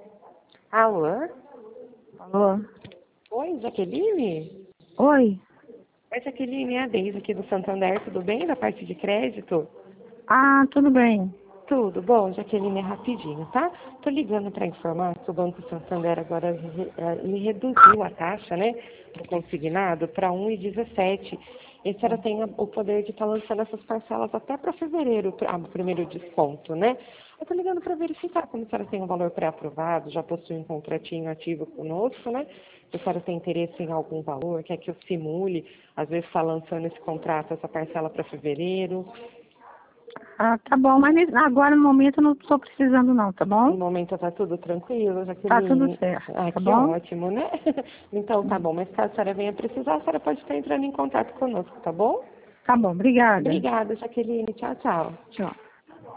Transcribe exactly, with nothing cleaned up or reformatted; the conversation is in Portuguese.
Alô? Alô? Oi, Jaqueline? Oi? Oi, Jaqueline, é a Deise aqui do Santander, tudo bem? Da parte de crédito? Ah, tudo bem. Tudo bom, Jaqueline, é rapidinho, tá? Tô ligando para informar que o Banco Santander agora re- eh, ele reduziu a taxa, né, do consignado para um vírgula dezessete. E a senhora tem a- o poder de estar lançando essas parcelas até para fevereiro, ah, o primeiro desconto, né? Eu tô ligando para verificar como a senhora tem um valor pré-aprovado, já possui um contratinho ativo conosco, né? Se a senhora tem interesse em algum valor, quer que eu simule, às vezes está lançando esse contrato, essa parcela para fevereiro. Ah, tá bom, mas nesse- agora no momento eu não estou precisando não, tá bom? No momento está tudo tranquilo, Tá tudo Jaqueline? certo, Ah, tá que bom? ótimo, né? Então tá bom, mas caso a senhora venha precisar, a senhora pode estar entrando em contato conosco, tá bom? Tá bom, obrigada. Obrigada, Jaqueline. Tchau, tchau. Tchau.